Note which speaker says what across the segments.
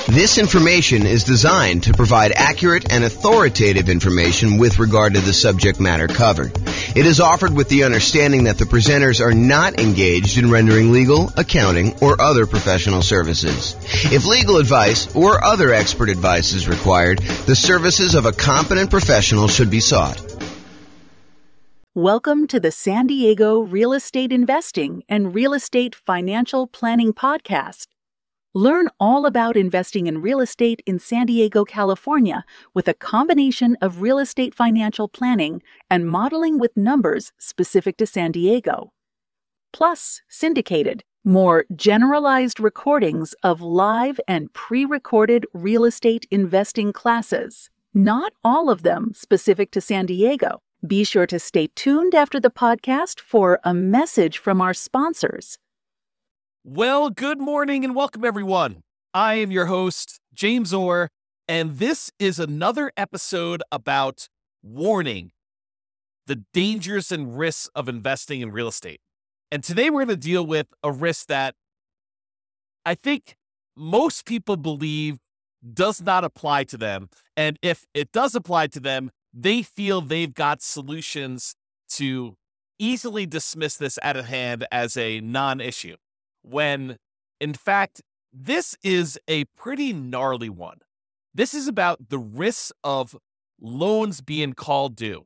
Speaker 1: This information is designed to provide accurate and authoritative information with regard to the subject matter covered. It is offered with the understanding that the presenters are not engaged in rendering legal, accounting, or other professional services. If legal advice or other expert advice is required, the services of a competent professional should be sought.
Speaker 2: Welcome to the San Diego Real Estate Investing and Real Estate Financial Planning Podcast. Learn all about investing in real estate in San Diego, California, with a combination of real estate financial planning and modeling with numbers specific to San Diego. Plus, syndicated, more generalized recordings of live and pre-recorded real estate investing classes. Not all of them specific to San Diego. Be sure to stay tuned after the podcast for a message from our sponsors.
Speaker 3: Well, good morning and welcome, everyone. I am your host, James Orr, and this is another episode about warning the dangers and risks of investing in real estate. And today we're going to deal with a risk that I think most people believe does not apply to them. And if it does apply to them, they feel they've got solutions to easily dismiss this out of hand as a non-issue. When, in fact, this is a pretty gnarly one. This is about the risks of loans being called due.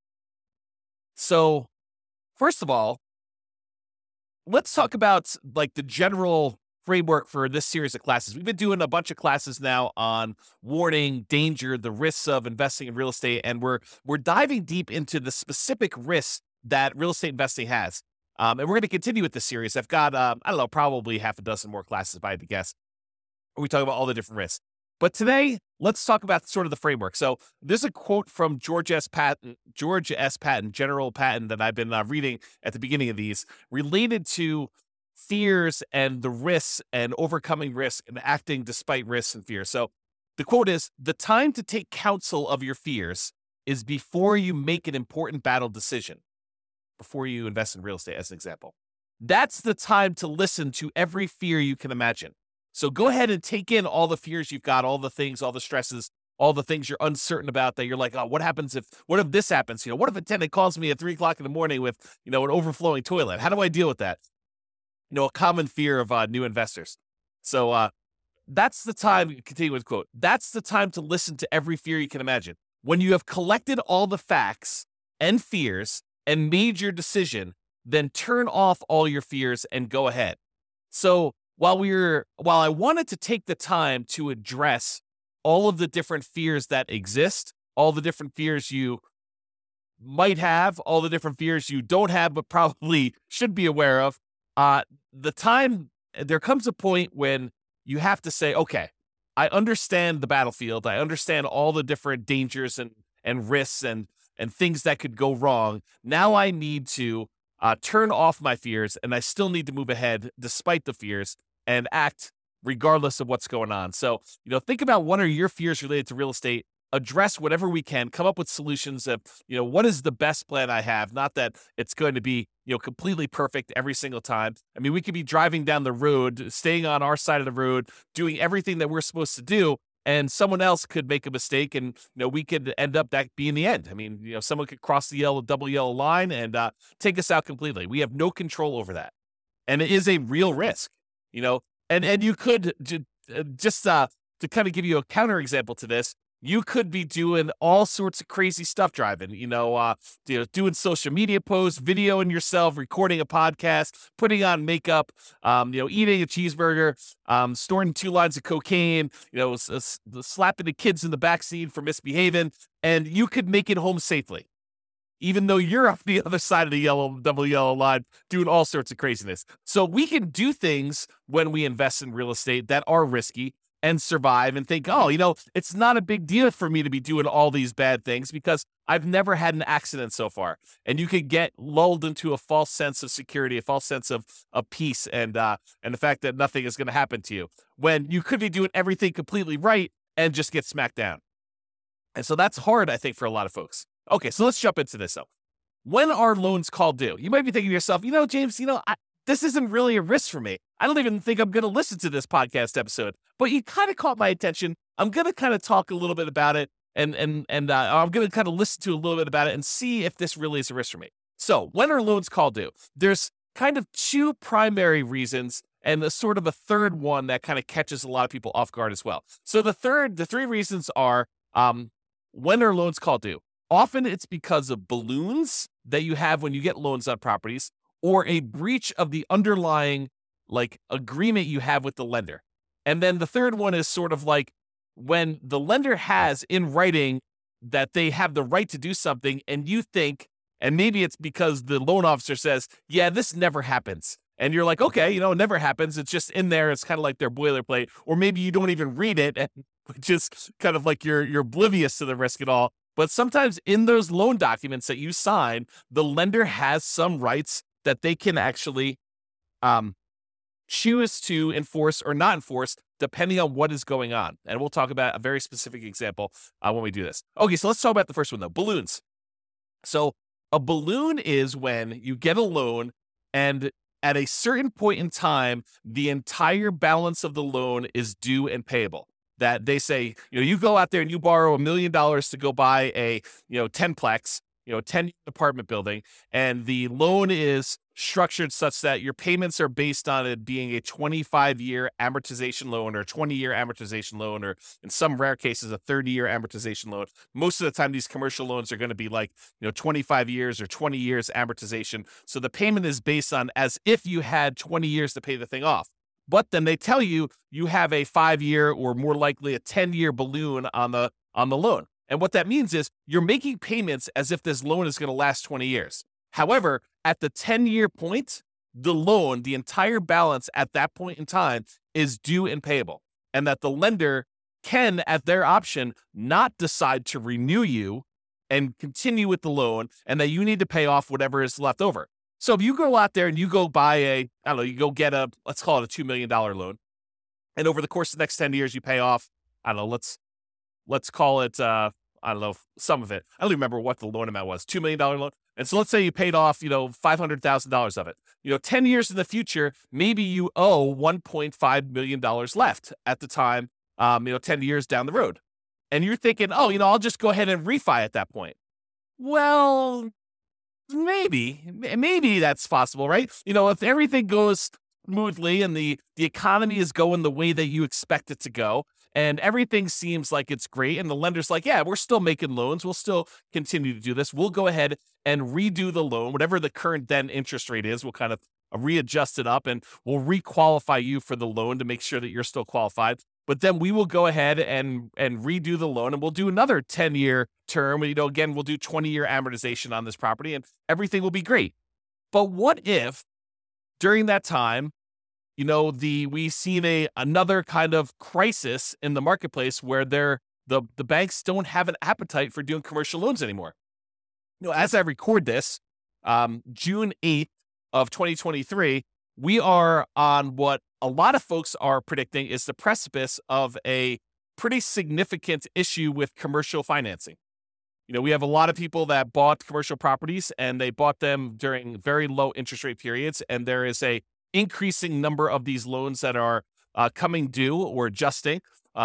Speaker 3: So, first of all, let's talk about the general framework for this series of classes. We've been doing a bunch of classes now on warning, danger, the risks of investing in real estate, and we're diving deep into the specific risks that real estate investing has. And we're going to continue with this series. I've got, probably half a dozen more classes, if I had to guess, where we talk about all the different risks. But today, let's talk about sort of the framework. So there's a quote from George S. Patton, General Patton, that I've been reading at the beginning of these, related to fears and the risks and overcoming risk and acting despite risks and fears. So the quote is, "The time to take counsel of your fears is before you make an important battle decision." Before you invest in real estate, as an example. That's the time to listen to every fear you can imagine. So go ahead and take in all the fears you've got, all the things, all the stresses, all the things you're uncertain about that you're like, oh, what if this happens? What if a tenant calls me at 3 o'clock in the morning with, an overflowing toilet? How do I deal with that? A common fear of new investors. So that's the time, continue with quote, "That's the time to listen to every fear you can imagine. When you have collected all the facts and fears and made your decision, then turn off all your fears and go ahead." So while I wanted to take the time to address all of the different fears that exist, all the different fears you might have, all the different fears you don't have but probably should be aware of, there comes a point when you have to say, okay, I understand the battlefield. I understand all the different dangers and risks and things that could go wrong. Now I need to turn off my fears, and I still need to move ahead despite the fears and act regardless of what's going on. So, think about what are your fears related to real estate, address whatever we can, come up with solutions of, what is the best plan I have? Not that it's going to be, completely perfect every single time. I mean, we could be driving down the road, staying on our side of the road, doing everything that we're supposed to do, and someone else could make a mistake, and we could end up that being the end. I mean, someone could cross the double yellow line and take us out completely. We have no control over that, and it is a real risk. And you could just to kind of give you a counterexample to this, you could be doing all sorts of crazy stuff driving. Doing social media posts, videoing yourself, recording a podcast, putting on makeup, eating a cheeseburger, storing 2 lines of cocaine, slapping the kids in the backseat for misbehaving, and you could make it home safely, even though you're off the other side of the double yellow line doing all sorts of craziness. So we can do things when we invest in real estate that are risky and survive and think, oh, it's not a big deal for me to be doing all these bad things because I've never had an accident so far. And you could get lulled into a false sense of security, a false sense of peace and the fact that nothing is going to happen to you when you could be doing everything completely right and just get smacked down. And so that's hard, I think, for a lot of folks. Okay, so let's jump into this though. When are loans called due? You might be thinking to yourself, James, this isn't really a risk for me. I don't even think I'm going to listen to this podcast episode, but you kind of caught my attention. I'm going to kind of talk a little bit about it, and I'm going to kind of listen to a little bit about it and see if this really is a risk for me. So when are loans called due? There's kind of two primary reasons and a sort of a third one that kind of catches a lot of people off guard as well. So the three reasons are, when are loans called due? Often it's because of balloons that you have when you get loans on properties, or a breach of the underlying agreement you have with the lender. And then the third one is sort of like when the lender has in writing that they have the right to do something, and you think, and maybe it's because the loan officer says, yeah, this never happens. And you're like, okay, it never happens. It's just in there. It's kind of like their boilerplate. Or maybe you don't even read it, and just kind of like you're oblivious to the risk at all. But sometimes in those loan documents that you sign, the lender has some rights that they can actually choose to enforce or not enforce, depending on what is going on. And we'll talk about a very specific example when we do this. Okay, so let's talk about the first one, though, balloons. So a balloon is when you get a loan, and at a certain point in time, the entire balance of the loan is due and payable. That they say, you go out there and you borrow $1 million to go buy a, 10-plex, 10 apartment building, and the loan is structured such that your payments are based on it being a 25-year amortization loan or 20-year amortization loan, or in some rare cases, a 30-year amortization loan. Most of the time, these commercial loans are going to be 25 years or 20 years amortization. So the payment is based on as if you had 20 years to pay the thing off. But then they tell you have a 5-year or more likely a 10-year balloon on the loan. And what that means is you're making payments as if this loan is going to last 20 years. However, at the 10-year point, the loan, the entire balance at that point in time is due and payable. And that the lender can, at their option, not decide to renew you and continue with the loan, and that you need to pay off whatever is left over. So if you go out there and you go buy you go get let's call it a $2 million loan. And over the course of the next 10 years, you pay off, let's call it, some of it. I don't remember what the loan amount was, $2 million loan. And so let's say you paid off, $500,000 of it. 10 years in the future, maybe you owe $1.5 million left at the time, 10 years down the road. And you're thinking, I'll just go ahead and refi at that point. Well, maybe that's possible, right? If everything goes smoothly and the economy is going the way that you expect it to go, and everything seems like it's great, and the lender's like, yeah, we're still making loans, we'll still continue to do this, we'll go ahead and redo the loan, whatever the current then interest rate is, we'll kind of readjust it up, and we'll requalify you for the loan to make sure that you're still qualified. But then we will go ahead and redo the loan, and we'll do another 10-year term. Again, we'll do 20-year amortization on this property, and everything will be great. But what if during that time, we've seen another kind of crisis in the marketplace where the banks don't have an appetite for doing commercial loans anymore. As I record this, June 8th of 2023, we are on what a lot of folks are predicting is the precipice of a pretty significant issue with commercial financing. We have a lot of people that bought commercial properties, and they bought them during very low interest rate periods, and there is a increasing number of these loans that are coming due or adjusting.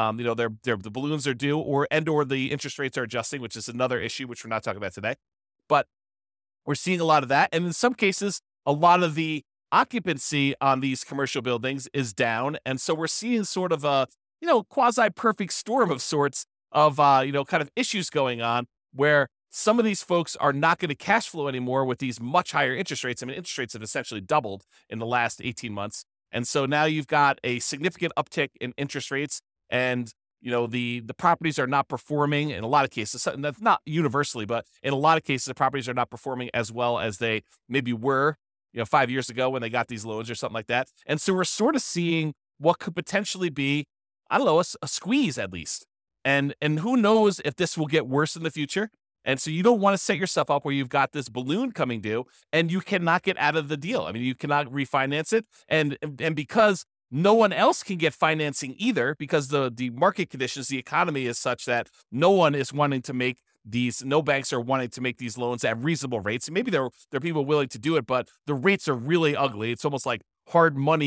Speaker 3: The balloons are due, or the interest rates are adjusting, which is another issue which we're not talking about today. But we're seeing a lot of that, and in some cases, a lot of the occupancy on these commercial buildings is down, and so we're seeing sort of a quasi-perfect storm of sorts of kind of issues going on where some of these folks are not going to cash flow anymore with these much higher interest rates. I mean, interest rates have essentially doubled in the last 18 months. And so now you've got a significant uptick in interest rates, and, the properties are not performing in a lot of cases. That's not universally, but in a lot of cases, the properties are not performing as well as they maybe were, 5 years ago when they got these loans or something like that. And so we're sort of seeing what could potentially be, a squeeze at least. And who knows if this will get worse in the future. And so you don't want to set yourself up where you've got this balloon coming due and you cannot get out of the deal. I mean, you cannot refinance it. And because no one else can get financing either, because the market conditions, the economy is such that no one is wanting to make no banks are wanting to make these loans at reasonable rates. And maybe there are people willing to do it, but the rates are really ugly. It's almost like hard money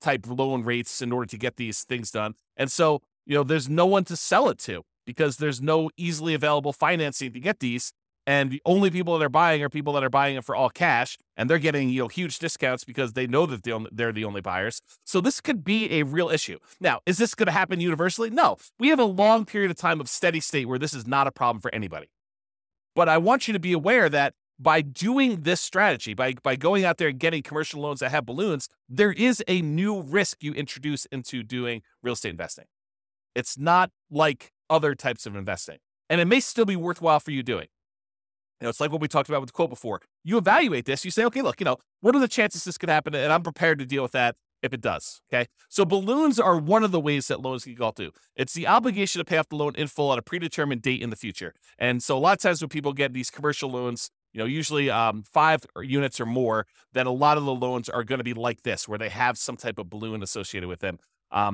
Speaker 3: type loan rates in order to get these things done. And so, there's no one to sell it to because there's no easily available financing to get these. And the only people that are buying are people that are buying it for all cash, and they're getting huge discounts because they know that they're the only buyers. So this could be a real issue. Now, is this going to happen universally? No. We have a long period of time of steady state where this is not a problem for anybody. But I want you to be aware that by doing this strategy, by going out there and getting commercial loans that have balloons, there is a new risk you introduce into doing real estate investing. It's not like other types of investing, and it may still be worthwhile for you doing. It's like what we talked about with the quote before. You evaluate this. You say, okay, look, what are the chances this could happen? And I'm prepared to deal with that if it does. Okay. So balloons are one of the ways that loans can go to. It's the obligation to pay off the loan in full at a predetermined date in the future. And so a lot of times when people get these commercial loans, usually 5 units or more, then a lot of the loans are going to be like this, where they have some type of balloon associated with them.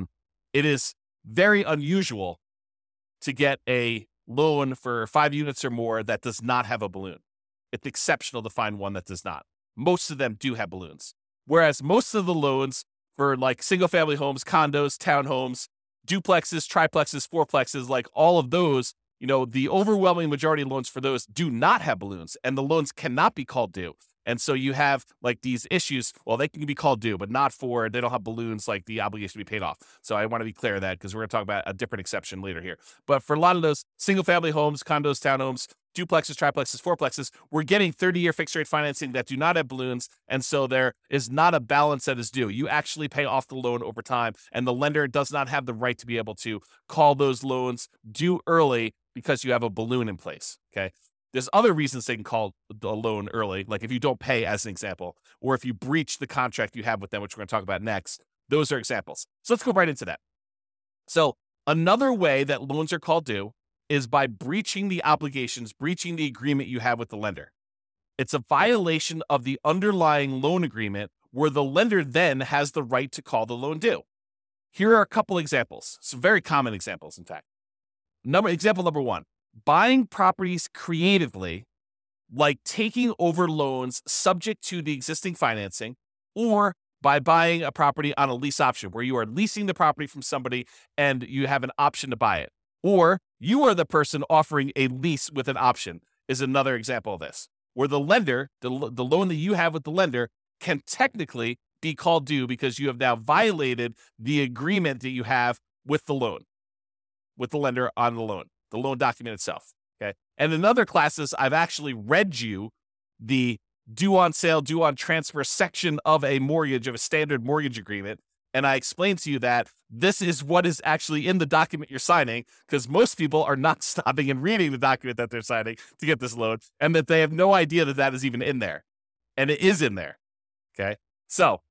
Speaker 3: It is very unusual to get a loan for 5 units or more that does not have a balloon. It's exceptional to find one that does not. Most of them do have balloons. Whereas most of the loans for like single family homes, condos, townhomes, duplexes, triplexes, fourplexes, like all of those, the overwhelming majority of loans for those do not have balloons, and the loans cannot be called due. And so you have like these issues. Well, they can be called due, but they don't have balloons like the obligation to be paid off. So I want to be clear of that because we're going to talk about a different exception later here. But for a lot of those single family homes, condos, townhomes, duplexes, triplexes, fourplexes, we're getting 30-year fixed rate financing that do not have balloons. And so there is not a balance that is due. You actually pay off the loan over time, and the lender does not have the right to be able to call those loans due early because you have a balloon in place. Okay. There's other reasons they can call a loan early, like if you don't pay, as an example, or if you breach the contract you have with them, which we're going to talk about next. Those are examples. So let's go right into that. So another way that loans are called due is by breaching the obligations, breaching the agreement you have with the lender. It's a violation of the underlying loan agreement where the lender then has the right to call the loan due. Here are a couple examples, some very common examples, in fact. Example number 1. Buying properties creatively, like taking over loans subject to the existing financing, or by buying a property on a lease option where you are leasing the property from somebody and you have an option to buy it. Or you are the person offering a lease with an option is another example of this, where the lender, the loan that you have with the lender can technically be called due because you have now violated the agreement that you have with the loan, with the lender on the loan document itself. Okay. And in other classes, I've actually read you the due on sale, due on transfer section of a mortgage, of a standard mortgage agreement. And I explained to you that this is what is actually in the document you're signing, because most people are not stopping and reading the document that they're signing to get this loan, and that they have no idea that that is even in there. And it is in there. Okay. So,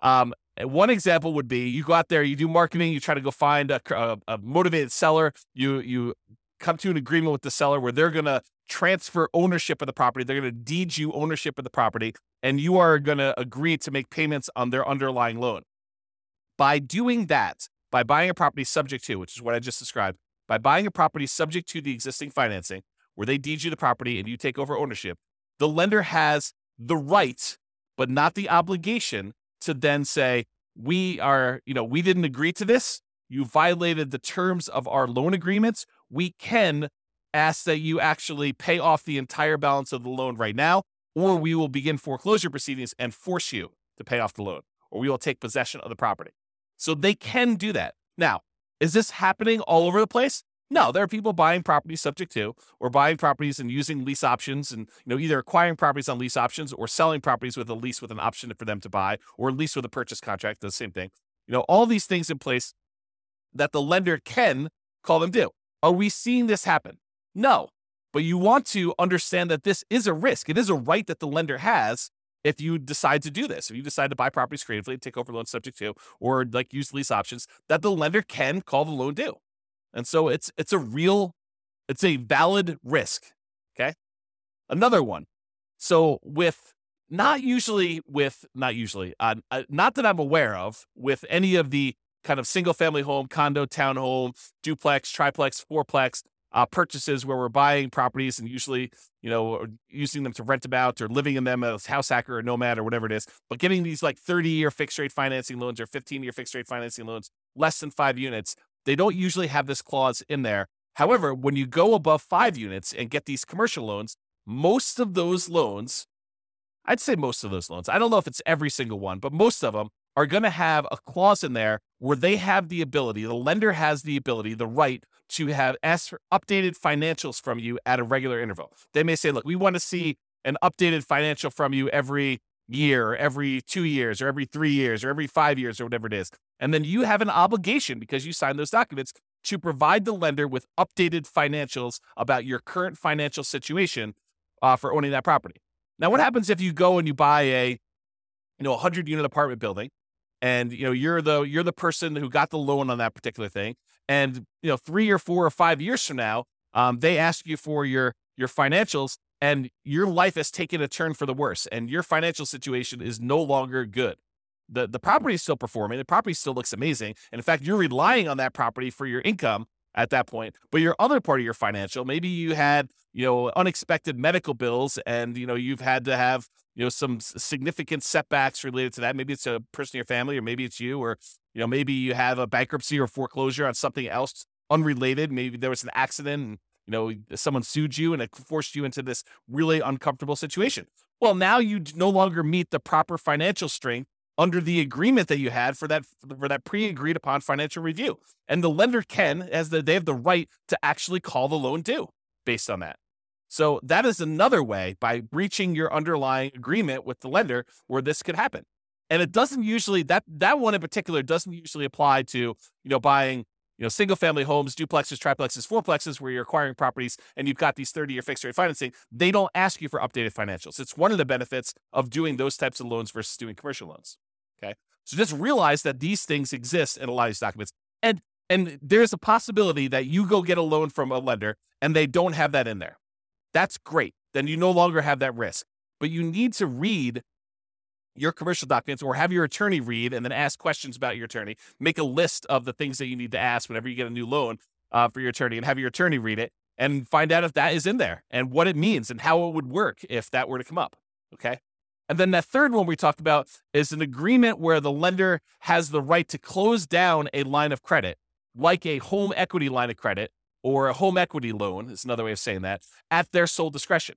Speaker 3: one example would be you go out there, you do marketing, you try to go find a motivated seller, you come to an agreement with the seller where they're going to transfer ownership of the property. They're going to deed you ownership of the property, and you are going to agree to make payments on their underlying loan. By doing that, by buying a property subject to, which is what I just described, by buying a property subject to the existing financing, where they deed you the property and you take over ownership, the lender has the right, but not the obligation, to then say, we didn't agree to this. You violated the terms of our loan agreements. We can ask that you actually pay off the entire balance of the loan right now, or we will begin foreclosure proceedings and force you to pay off the loan, or we will take possession of the property. So they can do that. Now, is this happening all over the place? No, there are people buying properties subject to, or buying properties and using lease options, and either acquiring properties on lease options or selling properties with a lease with an option for them to buy, or a lease with a purchase contract, the same thing. All these things in place that the lender can call them due. Are we seeing this happen? No, but you want to understand that this is a risk. It is a right that the lender has if you decide to do this. If you decide to buy properties creatively, take over loans subject to, or like use lease options, that the lender can call the loan due. And so it's a valid risk. Okay. Another one. So not that I'm aware of, with any of the kind of single family home, condo, townhome, duplex, triplex, fourplex, purchases where we're buying properties and usually, using them to rent them out or living in them as house hacker or nomad or whatever it is, but getting these like 30-year fixed rate financing loans or 15-year fixed rate financing loans, less than 5 units, they don't usually have this clause in there. However, when you go above 5 units and get these commercial loans, most of those loans, I'd say most of those loans, I don't know if it's every single one, but most of them are going to have a clause in there where they have the ability, the lender has the ability, the right to ask for updated financials from you at a regular interval. They may say, look, we want to see an updated financial from you every year, or every 2 years, or every 3 years, or every 5 years, or whatever it is. And then you have an obligation, because you signed those documents, to provide the lender with updated financials about your current financial situation for owning that property. Now, what happens if you go and you buy a 100-unit apartment building, and you're the person who got the loan on that particular thing, and 3 or 4 or 5 years from now, they ask you for your financials, and your life has taken a turn for the worse, and your financial situation is no longer good. The property is still performing. The property still looks amazing. And in fact, you're relying on that property for your income at that point. But your other part of your financial, maybe you had, unexpected medical bills, and, you've had to have, some significant setbacks related to that. Maybe it's a person in your family, or maybe it's you, or, maybe you have a bankruptcy or foreclosure on something else unrelated. Maybe there was an accident and, someone sued you and it forced you into this really uncomfortable situation. Well, now you no longer meet the proper financial strength under the agreement that you had for that pre-agreed upon financial review. And the lender they have the right to actually call the loan due based on that. So that is another way, by breaching your underlying agreement with the lender, where this could happen. And it doesn't usually, that one in particular doesn't usually apply to, buying, single family homes, duplexes, triplexes, fourplexes, where you're acquiring properties and you've got these 30-year fixed rate financing. They don't ask you for updated financials. It's one of the benefits of doing those types of loans versus doing commercial loans. Okay. So just realize that these things exist in a lot of these documents. And there's a possibility that you go get a loan from a lender and they don't have that in there. That's great. Then you no longer have that risk. But you need to read your commercial documents, or have your attorney read and then ask questions about your attorney. Make a list of the things that you need to ask whenever you get a new loan for your attorney, and have your attorney read it and find out if that is in there and what it means and how it would work if that were to come up. Okay. And then that third one we talked about is an agreement where the lender has the right to close down a line of credit, like a home equity line of credit or a home equity loan, is another way of saying that, at their sole discretion.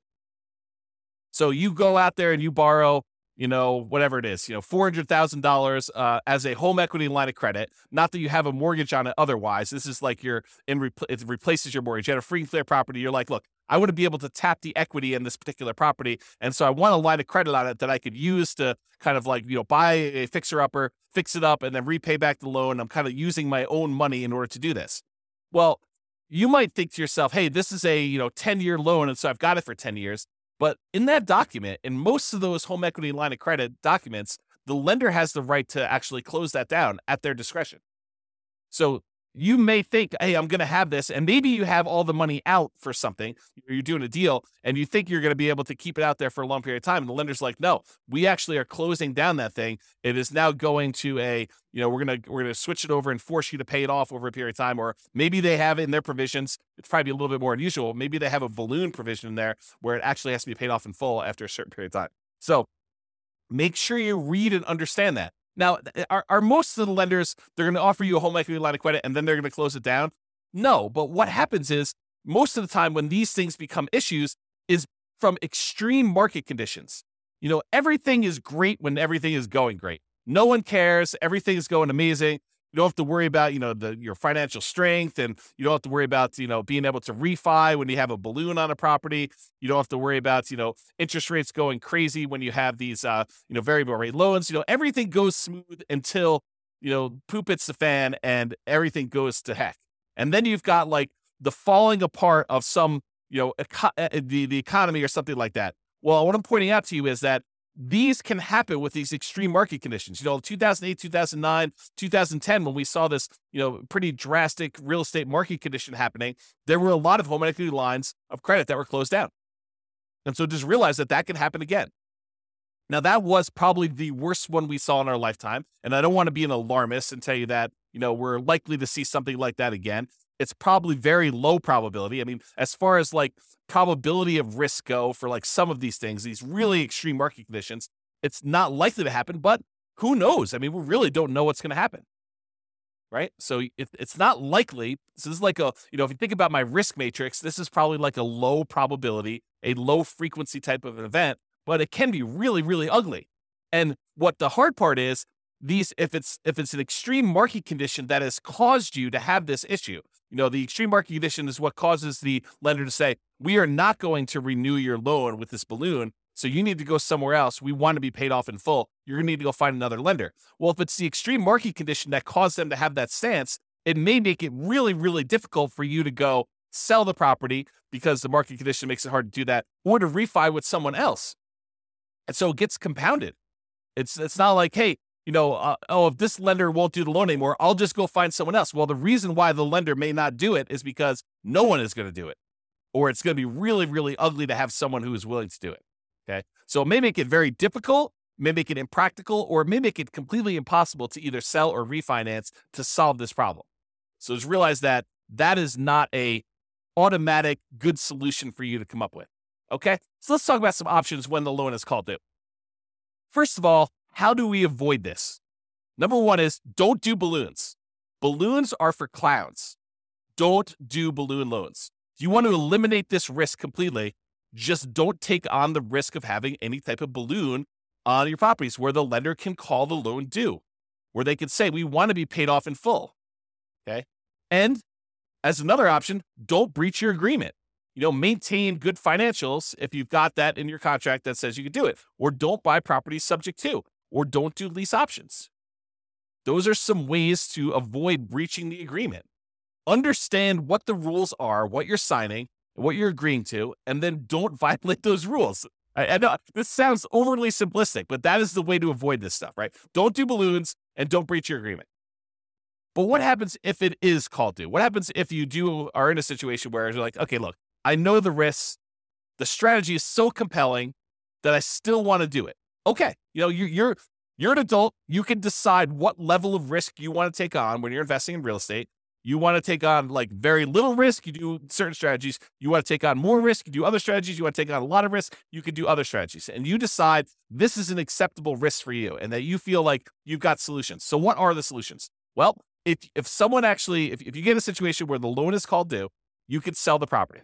Speaker 3: So you go out there and you borrow, whatever it is, $400,000 as a home equity line of credit. Not that you have a mortgage on it otherwise. This is like it replaces your mortgage. You had a free and clear property. You're like, look, I want to be able to tap the equity in this particular property. And so I want a line of credit on it that I could use to kind of like, buy a fixer-upper, fix it up, and then repay back the loan. I'm kind of using my own money in order to do this. Well, you might think to yourself, hey, this is a 10-year loan, and so I've got it for 10 years. But in that document, in most of those home equity line of credit documents, the lender has the right to actually close that down at their discretion. So you may think, hey, I'm going to have this, and maybe you have all the money out for something, you're doing a deal, and you think you're going to be able to keep it out there for a long period of time. And the lender's like, no, we actually are closing down that thing. It is now going to we're going to switch it over and force you to pay it off over a period of time. Or maybe they have it in their provisions. It's probably a little bit more unusual. Maybe they have a balloon provision in there where it actually has to be paid off in full after a certain period of time. So make sure you read and understand that. Now, are most of the lenders, they're going to offer you a home equity line of credit and then they're going to close it down? No, but what happens is most of the time when these things become issues is from extreme market conditions. Everything is great when everything is going great. No one cares. Everything is going amazing. You don't have to worry about, your financial strength, and you don't have to worry about, being able to refi when you have a balloon on a property. You don't have to worry about, interest rates going crazy when you have these, variable rate loans. Everything goes smooth until, poop hits the fan and everything goes to heck. And then you've got like the falling apart of some, the economy or something like that. Well, what I'm pointing out to you is that these can happen with these extreme market conditions. 2008, 2009, 2010, when we saw this, pretty drastic real estate market condition happening, there were a lot of home equity lines of credit that were closed down. And so just realize that can happen again. Now, that was probably the worst one we saw in our lifetime. And I don't want to be an alarmist and tell you that, we're likely to see something like that again. It's probably very low probability. I mean, as far as like probability of risk go for like some of these things, these really extreme market conditions, it's not likely to happen, but who knows? I mean, we really don't know what's going to happen, right? So it's not likely. So this is like if you think about my risk matrix, this is probably like a low probability, a low frequency type of an event, but it can be really, really ugly. And what the hard part is, if it's an extreme market condition that has caused you to have this issue, the extreme market condition is what causes the lender to say, we are not going to renew your loan with this balloon, so you need to go somewhere else. We want to be paid off in full. You're going to need to go find another lender. Well, if it's the extreme market condition that caused them to have that stance, it may make it really, really difficult for you to go sell the property because the market condition makes it hard to do that, or to refi with someone else. And so it gets compounded. It's not like, hey, if this lender won't do the loan anymore, I'll just go find someone else. Well, the reason why the lender may not do it is because no one is going to do it, or it's going to be really, really ugly to have someone who is willing to do it. Okay. So it may make it very difficult, may make it impractical, or it may make it completely impossible to either sell or refinance to solve this problem. So just realize that is not a automatic good solution for you to come up with. Okay. So let's talk about some options when the loan is called due. First of all, how do we avoid this? Number one is don't do balloons. Balloons are for clowns. Don't do balloon loans. If you want to eliminate this risk completely, just don't take on the risk of having any type of balloon on your properties where the lender can call the loan due, where they can say, we want to be paid off in full. Okay. And as another option, don't breach your agreement. Maintain good financials if you've got that in your contract that says you can do it, or don't buy properties subject to, or don't do lease options. Those are some ways to avoid breaching the agreement. Understand what the rules are, what you're signing, what you're agreeing to, and then don't violate those rules. I know this sounds overly simplistic, but that is the way to avoid this stuff, right? Don't do balloons and don't breach your agreement. But what happens if it is called due? What happens if you are in a situation where you're like, okay, look, I know the risks. The strategy is so compelling that I still want to do it. Okay, you're an adult. You can decide what level of risk you want to take on when you're investing in real estate. You want to take on like very little risk, you do certain strategies. You want to take on more risk, you do other strategies. You want to take on a lot of risk, you could do other strategies. And you decide this is an acceptable risk for you and that you feel like you've got solutions. So what are the solutions? Well, if someone actually, if you get a situation where the loan is called due, you could sell the property.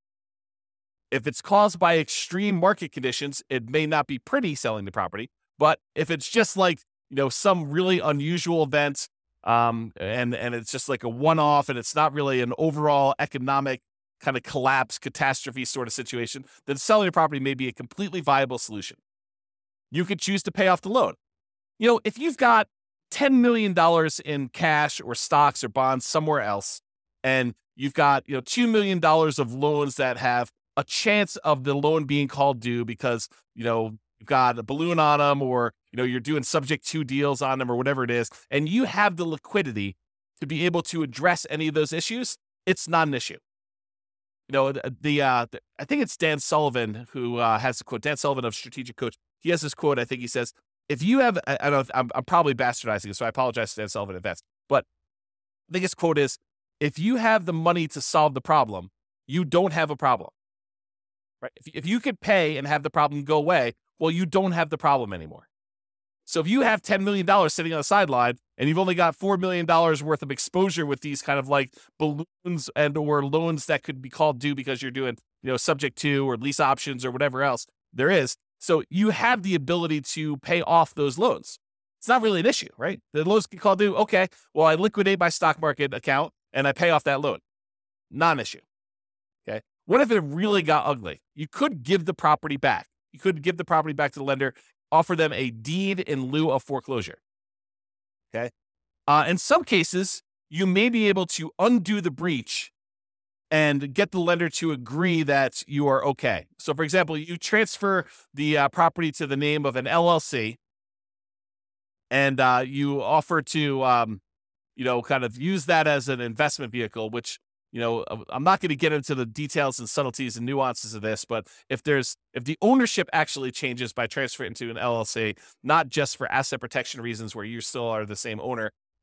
Speaker 3: If it's caused by extreme market conditions, it may not be pretty selling the property. But if it's just like, some really unusual event, and it's just like a one-off and it's not really an overall economic kind of collapse, catastrophe sort of situation, then selling the property may be a completely viable solution. You could choose to pay off the loan. If you've got $10 million in cash or stocks or bonds somewhere else, and you've got, $2 million of loans that have a chance of the loan being called due because, you've got a balloon on them, or, you're doing subject to deals on them, or whatever it is, and you have the liquidity to be able to address any of those issues, it's not an issue. I think it's Dan Sullivan who has a quote, Dan Sullivan of Strategic Coach. He has this quote, I think he says, if you have, I don't know, I'm probably bastardizing it, so I apologize to Dan Sullivan in advance, but I think his quote is, if you have the money to solve the problem, you don't have a problem. Right? If you could pay and have the problem go away, well, you don't have the problem anymore. So if you have $10 million sitting on the sideline and you've only got $4 million worth of exposure with these kind of like balloons and or loans that could be called due because you're doing, subject to or lease options or whatever else there is. So you have the ability to pay off those loans. It's not really an issue, right? The loans get called due. Okay, well, I liquidate my stock market account and I pay off that loan. Not an issue. Okay. What if it really got ugly? You could give the property back. You could give the property back to the lender, offer them a deed in lieu of foreclosure. Okay. In some cases, you may be able to undo the breach and get the lender to agree that you are okay. So, for example, you transfer the property to the name of an LLC, and you offer to, kind of use that as an investment vehicle, which, I'm not going to get into the details and subtleties and nuances of this, but if the ownership actually changes by transferring into an LLC, not just for asset protection reasons where you still are the same owner,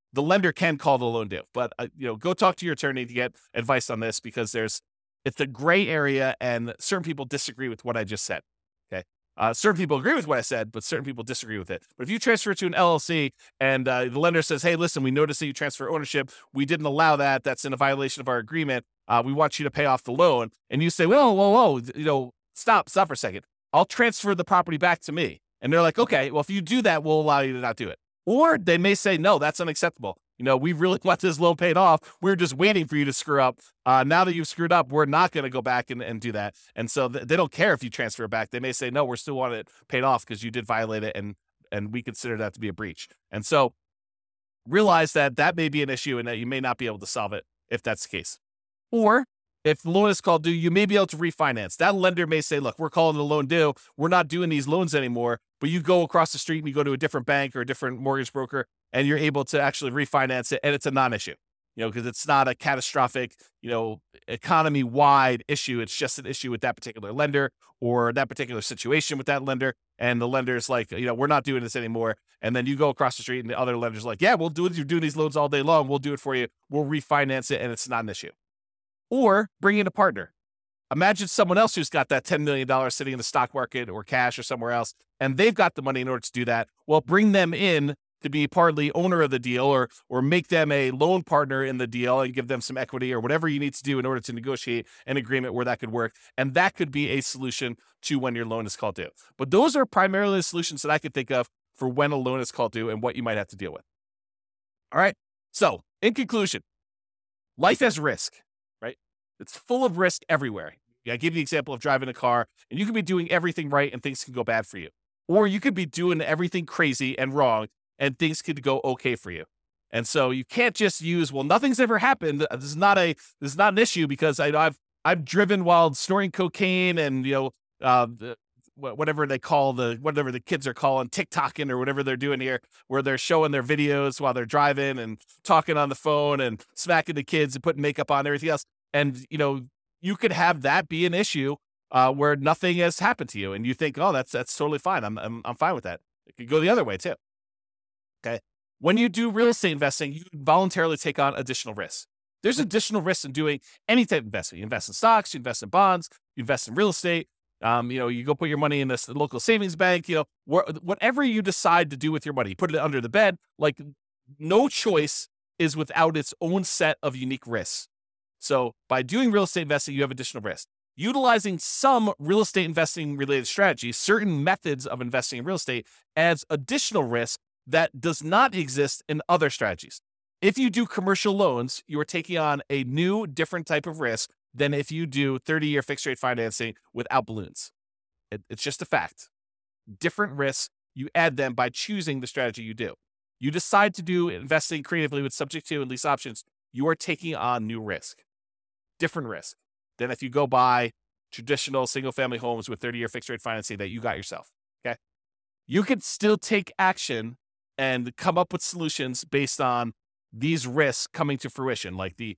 Speaker 3: the lender can call the loan due. But go talk to your attorney to get advice on this, because it's a gray area, and certain people disagree with what I just said. Okay. Certain people agree with what I said, but certain people disagree with it. But if you transfer it to an LLC and the lender says, hey, listen, we noticed that you transfer ownership. We didn't allow that. That's in a violation of our agreement. We want you to pay off the loan. And you say, whoa, stop for a second. I'll transfer the property back to me. And they're like, okay, well, if you do that, we'll allow you to not do it. Or they may say, no, that's unacceptable. We really want this loan paid off. We're just waiting for you to screw up. Now that you've screwed up, we're not going to go back and do that. And so they don't care if you transfer it back. They may say, no, we're still wanting it paid off because you did violate it, and we consider that to be a breach. And so realize that may be an issue and that you may not be able to solve it if that's the case. Or if the loan is called due, you may be able to refinance. That lender may say, look, we're calling the loan due. We're not doing these loans anymore. But you go across the street and you go to a different bank or a different mortgage broker, and you're able to actually refinance it. And it's a non-issue, because it's not a catastrophic, economy-wide issue. It's just an issue with that particular lender or that particular situation with that lender. And the lender's like, we're not doing this anymore. And then you go across the street and the other lender's like, yeah, we'll do it. You're doing these loans all day long. We'll do it for you. We'll refinance it. And it's not an issue. Or bring in a partner. Imagine someone else who's got that $10 million sitting in the stock market or cash or somewhere else, and they've got the money in order to do that. Well, bring them in to be partly owner of the deal, or make them a loan partner in the deal and give them some equity or whatever you need to do in order to negotiate an agreement where that could work. And that could be a solution to when your loan is called due. But those are primarily the solutions that I could think of for when a loan is called due and what you might have to deal with. All right. So in conclusion, life has risk. It's full of risk everywhere. I give you the example of driving a car, and you could be doing everything right and things can go bad for you. Or you could be doing everything crazy and wrong and things could go okay for you. And so you can't just use, well, nothing's ever happened. This is not an issue because I've driven while snorting cocaine and, whatever the kids are calling TikToking or whatever they're doing here, where they're showing their videos while they're driving and talking on the phone and smacking the kids and putting makeup on and everything else. And, you could have that be an issue where nothing has happened to you. And you think, oh, that's totally fine. I'm fine with that. It could go the other way too. Okay. When you do real estate investing, you voluntarily take on additional risks. There's additional risks in doing any type of investment. You invest in stocks, you invest in bonds, you invest in real estate. You go put your money in this local savings bank, whatever you decide to do with your money, put it under the bed. Like, no choice is without its own set of unique risks. So by doing real estate investing, you have additional risk. Utilizing some real estate investing related strategies, certain methods of investing in real estate, adds additional risk that does not exist in other strategies. If you do commercial loans, you are taking on a new, different type of risk than if you do 30-year fixed rate financing without balloons. It's just a fact. Different risks, you add them by choosing the strategy you do. You decide to do investing creatively with subject to and lease options, you are taking on new risk. Different risk than if you go buy traditional single-family homes with 30-year fixed rate financing that you got yourself. Okay, you could still take action and come up with solutions based on these risks coming to fruition, like the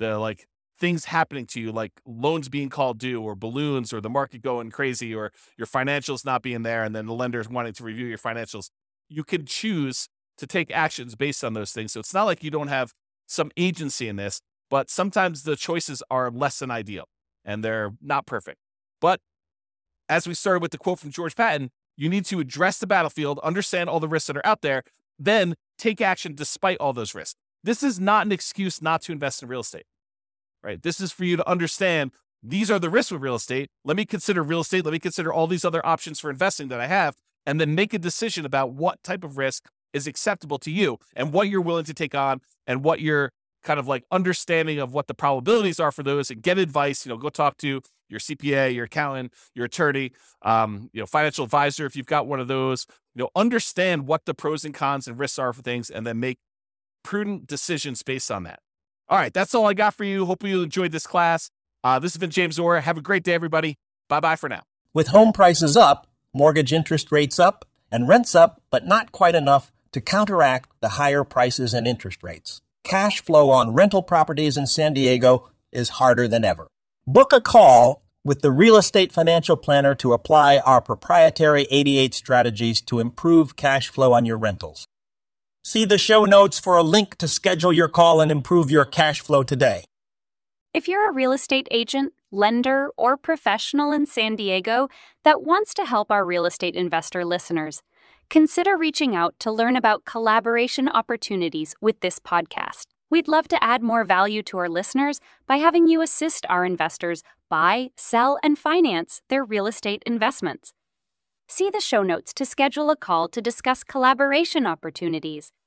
Speaker 3: things happening to you, like loans being called due, or balloons, or the market going crazy, or your financials not being there, and then the lenders wanting to review your financials. You can choose to take actions based on those things. So it's not like you don't have some agency in this. But sometimes the choices are less than ideal and they're not perfect. But as we started with the quote from George Patton, you need to address the battlefield, understand all the risks that are out there, then take action despite all those risks. This is not an excuse not to invest in real estate, right? This is for you to understand these are the risks with real estate. Let me consider real estate. Let me consider all these other options for investing that I have, and then make a decision about what type of risk is acceptable to you and what you're willing to take on and what you're kind of like understanding of what the probabilities are for those, and get advice. Go talk to your CPA, your accountant, your attorney, financial advisor if you've got one of those. Understand what the pros and cons and risks are for things, and then make prudent decisions based on that. All right, that's all I got for you. Hope you enjoyed this class. This has been James Orr. Have a great day, everybody. Bye-bye for now.
Speaker 4: With home prices up, mortgage interest rates up, and rents up, but not quite enough to counteract the higher prices and interest rates, cash flow on rental properties in San Diego is harder than ever. Book a call with the Real Estate Financial Planner to apply our proprietary 88 strategies to improve cash flow on your rentals. See the show notes for a link to schedule your call and improve your cash flow today.
Speaker 5: If you're a real estate agent, lender, or professional in San Diego that wants to help our real estate investor listeners, consider reaching out to learn about collaboration opportunities with this podcast. We'd love to add more value to our listeners by having you assist our investors buy, sell, and finance their real estate investments. See the show notes to schedule a call to discuss collaboration opportunities.